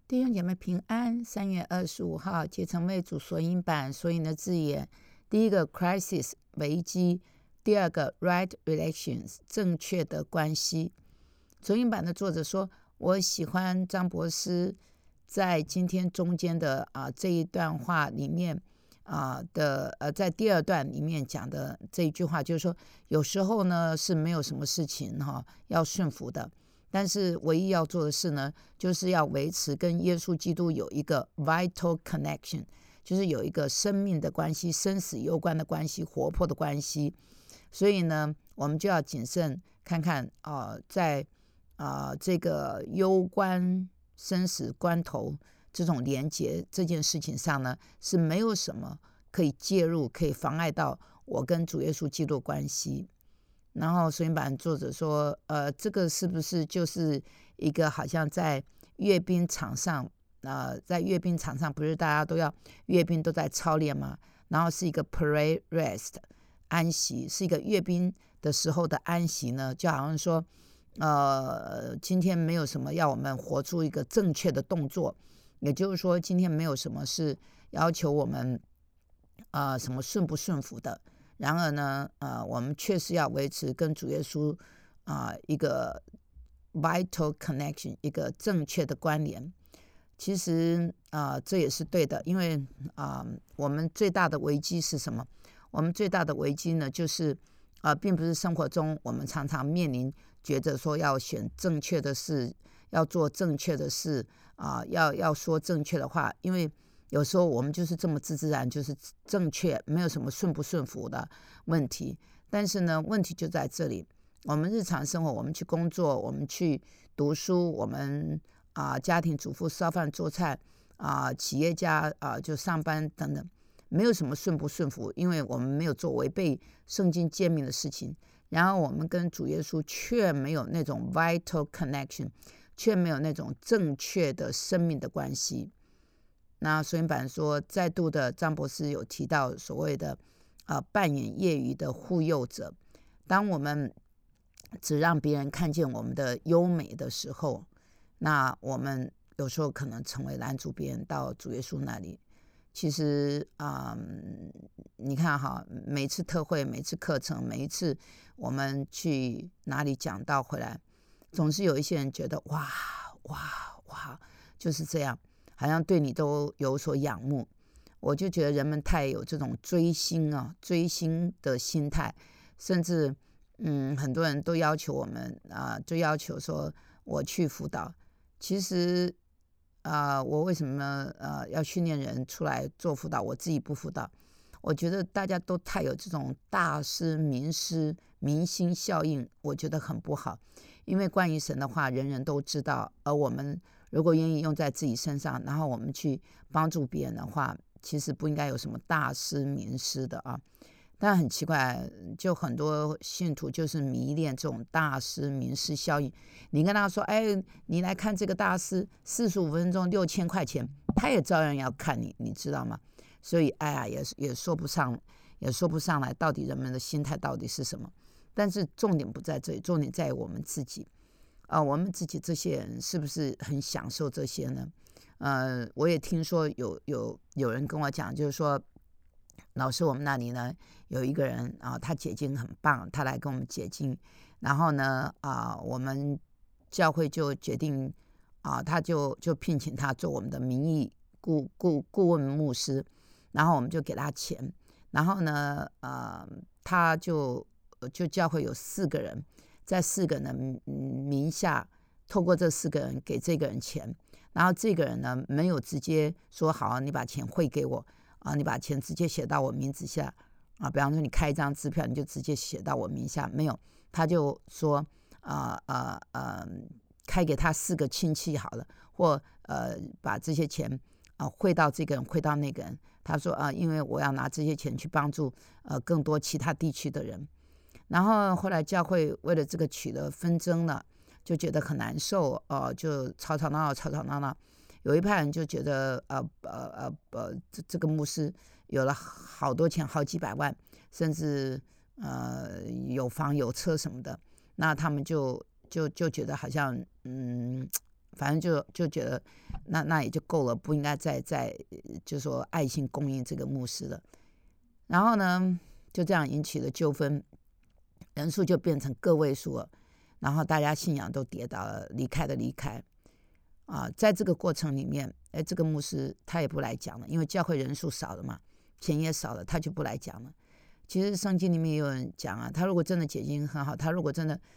弟兄姐妹平安。3月25号，结成为主索引版索引的字眼：第一个 crisis 危机，第二个 right relations 正确的关系。索引版的作者说，我喜欢张博士在今天中间的这一段话里面在第二段里面讲的这一句话，就是说有时候呢是没有什么事情要顺服的，但是唯一要做的事呢，就是要维持跟耶稣基督有一个 vital connection， 就是有一个生命的关系，生死攸关的关系，活泼的关系。所以呢，我们就要谨慎看看在这个攸关生死关头这种连结这件事情上呢，是没有什么可以介入，可以妨碍到我跟主耶稣基督的关系。然后索引版作者说，这个是不是就是一个好像在阅兵场上，在阅兵场上不是大家都要阅兵都在操练吗？然后是一个 parade rest 安息，是一个阅兵的时候的安息呢，就好像说，今天没有什么要我们活出一个正确的动作，也就是说，今天没有什么是要求我们什么顺不顺服的。然而呢，我们确实要维持跟主耶稣一个 vital connection， 一个正确的关联。其实这也是对的，因为我们最大的危机是什么？我们最大的危机呢，就是并不是生活中我们常常面临觉得说要选正确的事，要做正确的事要说正确的话，因为有时候我们就是这么自然就是正确，没有什么顺不顺服的问题。但是呢，问题就在这里，我们日常生活，我们去工作，我们去读书，我们家庭主妇烧饭做菜企业家就上班等等，没有什么顺不顺服，因为我们没有做违背圣经诫命的事情。然后我们跟主耶稣却没有那种 vital connection， 却没有那种正确的生命的关系。那索引版说，再度的张博士有提到所谓的扮演业余的护佑者。当我们只让别人看见我们的优美的时候，那我们有时候可能成为拦阻别人到主耶稣那里。其实你看每次特会，每次课程，每一次我们去哪里讲道回来，总是有一些人觉得哇，就是这样，好像对你都有所仰慕。我就觉得人们太有这种追星的心态，甚至很多人都要求我们就要求说我去辅导。其实我为什么要训练人出来做辅导，我自己不辅导？我觉得大家都太有这种大师名师明星效应，我觉得很不好。因为关于神的话人人都知道，而我们如果愿意用在自己身上，然后我们去帮助别人的话，其实不应该有什么大师名师的但很奇怪，就很多信徒就是迷恋这种大师名师效应。你跟他说，你来看这个大师45分钟6000块钱，他也照样要看你，你知道吗？所以也说不上来到底人们的心态到底是什么。但是重点不在这里，重点在于我们自己我们自己这些人是不是很享受这些呢？我也听说有人跟我讲，就是说老师，我们那里呢有一个人他解经很棒，他来跟我们解经，然后呢我们教会就决定他就聘请他做我们的名义顾问牧师，然后我们就给他钱，然后呢他就教会有4个人，在4个人名下，透过这4个人给这个人钱，然后这个人呢没有直接说好你把钱汇给我你把钱直接写到我名字下比方说你开一张支票你就直接写到我名下，没有，他就说开给他4个亲戚好了，或把这些钱汇到这个人，汇到那个人。他说因为我要拿这些钱去帮助更多其他地区的人。然后后来教会为了这个起了纷争了，就觉得很难受就吵吵闹闹。有一派人就觉得这个牧师有了好多钱，好几百万，甚至有房有车什么的，那他们就觉得好像反正就觉得那也就够了，不应该再就说爱心供应这个牧师了。然后呢，就这样引起了纠纷，人数就变成个位数了，然后大家信仰都跌倒了，离开的离开在这个过程里面，这个牧师他也不来讲了，因为教会人数少了嘛，钱也少了，他就不来讲了。其实圣经里面也有人讲他如果真的解经很好，他如果真的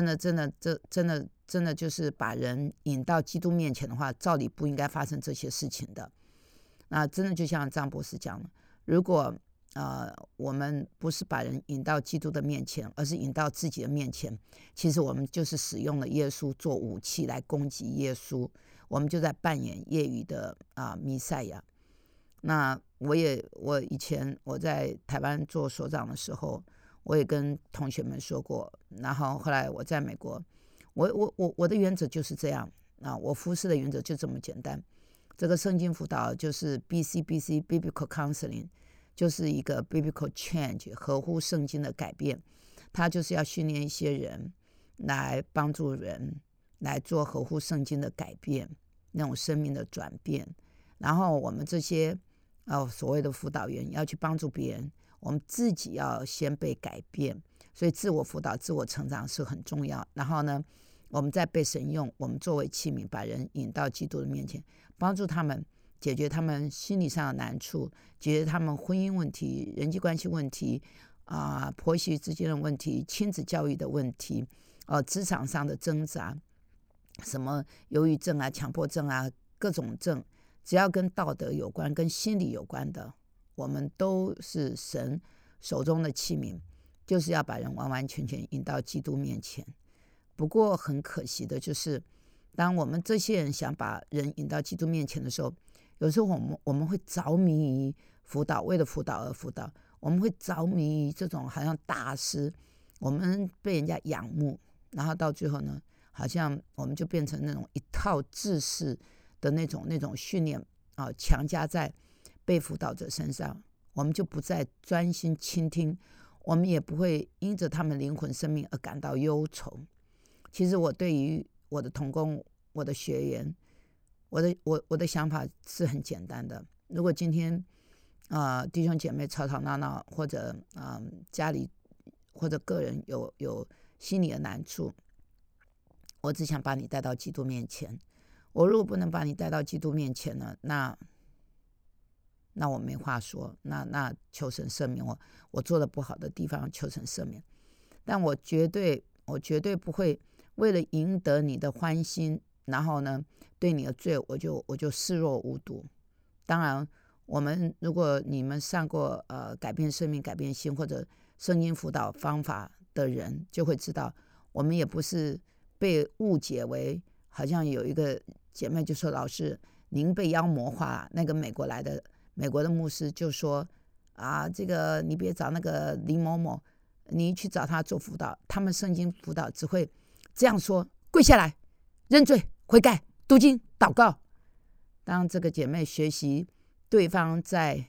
就是把人引到基督面前的话，照理不应该发生这些事情的。那真的就像张博士讲的，如果我们不是把人引到基督的面前，而是引到自己的面前，其实我们就是使用了耶稣做武器来攻击耶稣，我们就在扮演业余的弥赛亚。那我以前我在台湾做所长的时候，我也跟同学们说过，然后后来我在美国，我的原则就是这样我服侍的原则就这么简单。这个圣经辅导就是 BCBC Biblical Counseling， 就是一个 Biblical Change， 合乎圣经的改变。它就是要训练一些人来帮助人来做合乎圣经的改变，那种生命的转变。然后我们这些所谓的辅导员要去帮助别人，我们自己要先被改变，所以自我辅导自我成长是很重要。然后呢，我们再被神用，我们作为器皿把人引到基督的面前，帮助他们解决他们心理上的难处，解决他们婚姻问题、人际关系问题婆媳之间的问题、亲子教育的问题职场上的挣扎，什么忧郁症强迫症各种症，只要跟道德有关、跟心理有关的，我们都是神手中的器皿，就是要把人完完全全引到基督面前。不过很可惜的就是，当我们这些人想把人引到基督面前的时候，有时候我们会着迷于辅导，为了辅导而辅导，我们会着迷于这种好像大师，我们被人家仰慕，然后到最后呢，好像我们就变成那种一套制式的那种训练强加在被辅导者身上，我们就不再专心倾听，我们也不会因着他们灵魂生命而感到忧愁。其实我对于我的同工、我的学员，我的想法是很简单的。如果今天弟兄姐妹吵吵闹闹，或者家里或者个人有心理的难处，我只想把你带到基督面前。我如果不能把你带到基督面前呢，那我没话说，那求神赦免我做的不好的地方，求神赦免。但我绝对不会为了赢得你的欢心，然后呢对你的罪我就视若无睹。当然如果你们上过改变生命、改变心或者圣经辅导方法的人，就会知道我们也不是被误解为，好像有一个姐妹就说，老师您被妖魔化。那个美国的牧师就说这个你别找那个林某某，你去找他做辅导，他们圣经辅导只会这样说：跪下来认罪悔改读经祷告。当这个姐妹学习对方在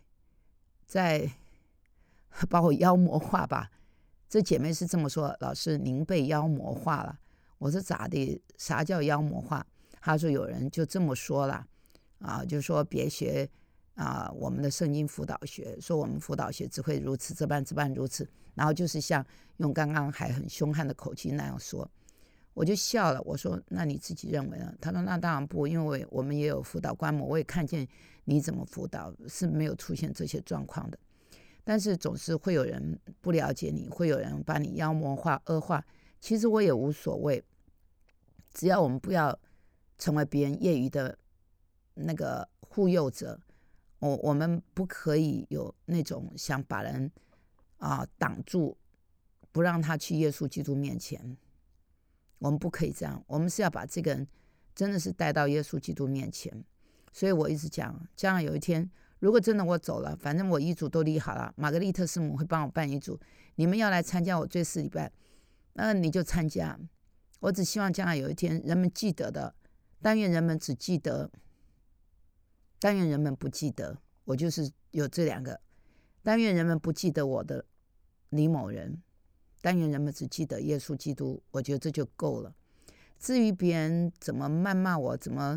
把我妖魔化吧，这姐妹是这么说：老师您被妖魔化了。我说咋的？啥叫妖魔化？她说有人就这么说了就说别学我们的圣经辅导学，说我们辅导学只会如此这般如此，然后就是像用刚刚还很凶悍的口气那样说。我就笑了，我说那你自己认为呢？他说那当然不，因为我们也有辅导观摩，我也看见你怎么辅导是没有出现这些状况的。但是总是会有人不了解你，会有人把你妖魔化恶化，其实我也无所谓，只要我们不要成为别人业余的那个护佑者，我们不可以有那种想把人挡住，不让他去耶稣基督面前。我们不可以这样，我们是要把这个人真的是带到耶稣基督面前。所以我一直讲，将来有一天如果真的我走了，反正我遗嘱都立好了，玛格丽特师母会帮我办遗嘱，你们要来参加我追思礼拜，你就参加。我只希望将来有一天人们记得的，但愿人们只记得，但愿人们不记得，我就是有这两个。但愿人们不记得我的李某人，但愿人们只记得耶稣基督，我觉得这就够了。至于别人怎么谩骂我，怎么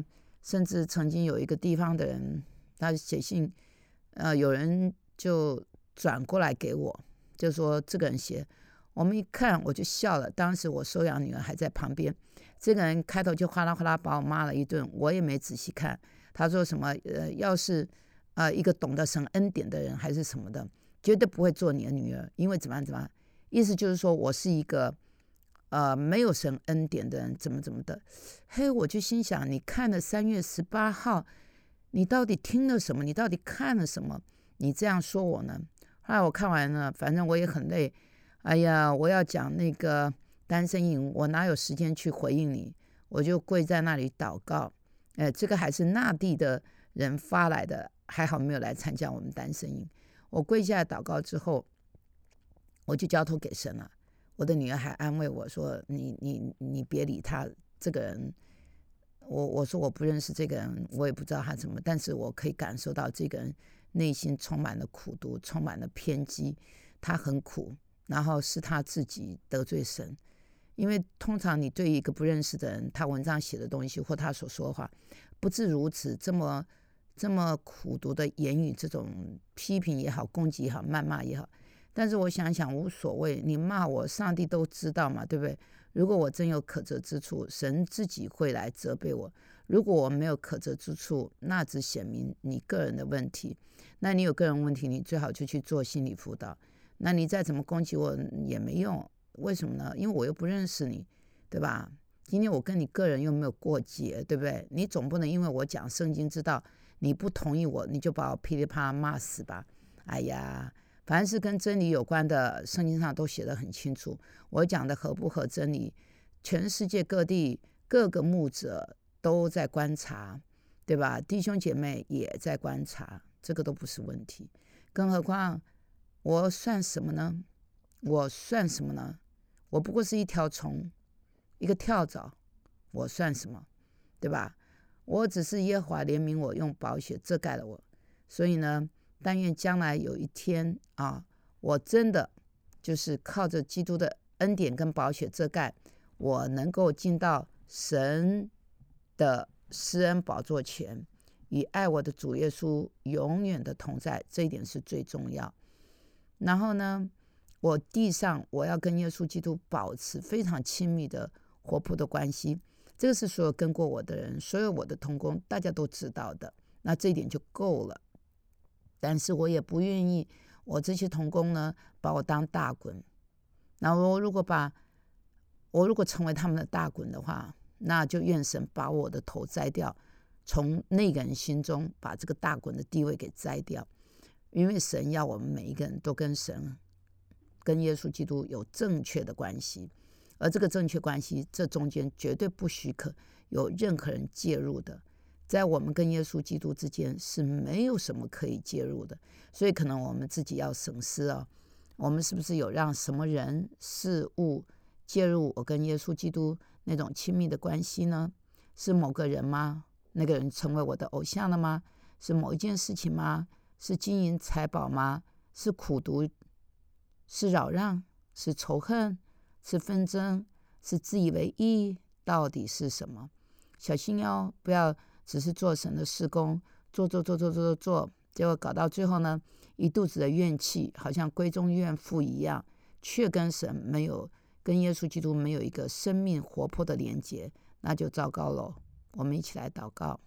甚至曾经有一个地方的人，他写信，有人就转过来给我，就说这个人写，我们一看我就笑了。当时我收养女儿还在旁边，这个人开头就哗啦哗啦把我骂了一顿，我也没仔细看。他说什么要是一个懂得神恩典的人还是什么的，绝对不会做你的女儿，因为怎么样，意思就是说我是一个没有神恩典的人，怎么的。嘿，我就心想，你看了3月18号，你到底听了什么？你到底看了什么？你这样说我呢？后来我看完了，反正我也很累。哎呀，我要讲那个单身营，我哪有时间去回应你？我就跪在那里祷告。这个还是那地的人发来的，还好没有来参加我们单身营。我跪下来祷告之后，我就交托给神了。我的女儿还安慰我说：“你别理他这个人。”我说我不认识这个人，我也不知道他怎么，但是我可以感受到这个人内心充满了苦毒，充满了偏激，他很苦，然后是他自己得罪神。因为通常你对一个不认识的人，他文章写的东西或他所说的话，不至如此这么苦毒的言语，这种批评也好，攻击也好，谩骂也好。但是我想想无所谓，你骂我，上帝都知道嘛，对不对？如果我真有可责之处，神自己会来责备我；如果我没有可责之处，那只显明你个人的问题。那你有个人问题，你最好就去做心理辅导。那你再怎么攻击我也没用，为什么呢？因为我又不认识你，对吧？今天我跟你个人又没有过节，对不对？你总不能因为我讲圣经之道，你不同意我，你就把我噼里啪啦骂死吧？哎呀！凡是跟真理有关的，圣经上都写得很清楚。我讲的合不合真理，全世界各地各个牧者都在观察，对吧？弟兄姐妹也在观察，这个都不是问题。更何况我算什么呢？我不过是一条虫，一个跳蚤，我算什么？对吧？我只是耶和华怜悯我，用宝血遮盖了我。所以呢，但愿将来有一天我真的就是靠着基督的恩典跟宝血遮盖，我能够进到神的施恩宝座前，与爱我的主耶稣永远的同在，这一点是最重要。然后呢，我地上我要跟耶稣基督保持非常亲密的活泼的关系，这个是所有跟过我的人，所有我的同工大家都知道的，那这一点就够了。但是我也不愿意我这些同工呢把我当大滚。那我如果成为他们的大滚的话，那就愿神把我的头摘掉，从那个人心中把这个大滚的地位给摘掉。因为神要我们每一个人都跟神跟耶稣基督有正确的关系，而这个正确关系，这中间绝对不许可有任何人介入的。在我们跟耶稣基督之间是没有什么可以介入的。所以可能我们自己要审思我们是不是有让什么人事物介入我跟耶稣基督那种亲密的关系呢？是某个人吗？那个人成为我的偶像了吗？是某一件事情吗？是金银财宝吗？是苦毒？是扰让？是仇恨？是纷争？是自以为意？到底是什么？小心不要只是做神的事工，做，结果搞到最后呢，一肚子的怨气，好像闺中怨妇一样，却跟神没有，跟耶稣基督没有一个生命活泼的连结，那就糟糕了。我们一起来祷告。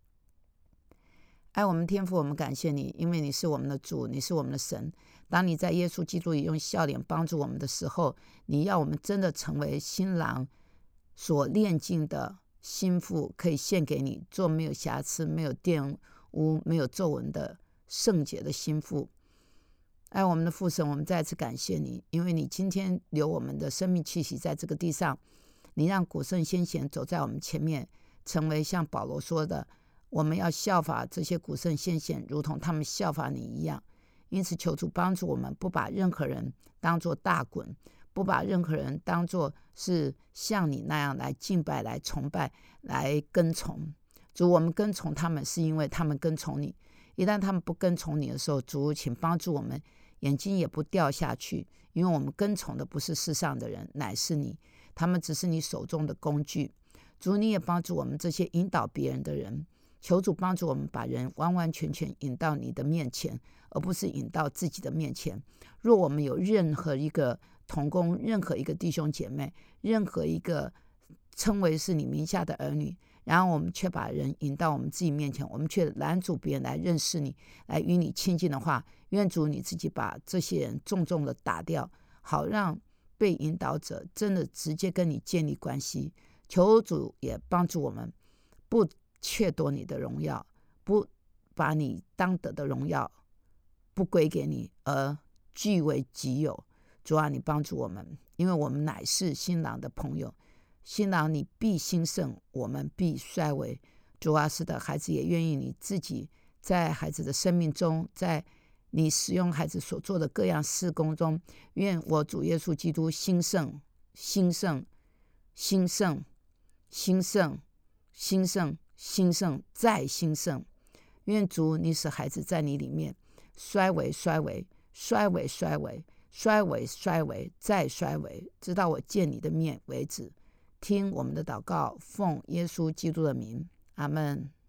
爱我们天父，我们感谢你，因为你是我们的主，你是我们的神。当你在耶稣基督里用笑脸帮助我们的时候，你要我们真的成为新郎所炼净的心腹，可以献给你，做没有瑕疵、没有玷污、没有皱纹的圣洁的心腹。爱我们的父神，我们再次感谢你，因为你今天留我们的生命气息在这个地上，你让古圣先贤走在我们前面，成为像保罗说的，我们要效法这些古圣先贤，如同他们效法你一样。因此求主帮助我们，不把任何人当作大滚，不把任何人当作是像你那样来敬拜、来崇拜、来跟从。主，我们跟从他们是因为他们跟从你，一旦他们不跟从你的时候，主请帮助我们眼睛也不掉下去，因为我们跟从的不是世上的人，乃是你，他们只是你手中的工具。 主，你也帮助我们这些引导别人的人，求主帮助我们把人完完全全引到你的面前，而不是引到自己的面前。若我们有任何一个同工，任何一个弟兄姐妹，任何一个称为是你名下的儿女，然后我们却把人引到我们自己面前，我们却拦阻别人来认识你，来与你亲近的话，愿主你自己把这些人重重的打掉，好让被引导者真的直接跟你建立关系。求主也帮助我们不窃夺你的荣耀，不把你当得的荣耀不归给你，而据为己有。主啊，你帮助我们，因为我们乃是新郎的朋友，新郎你必兴盛，我们必衰微。主啊，是的，孩子也愿意你自己在孩子的生命中，在你使用孩子所做的各样事工中，愿我主耶稣基督兴盛，兴盛，兴盛，兴盛，兴盛，兴盛，再兴盛。愿主你使孩子在你里面衰微，衰微，衰微，衰微，衰微，衰微，再衰微，直到我见你的面为止。听我们的祷告，奉耶稣基督的名，阿们。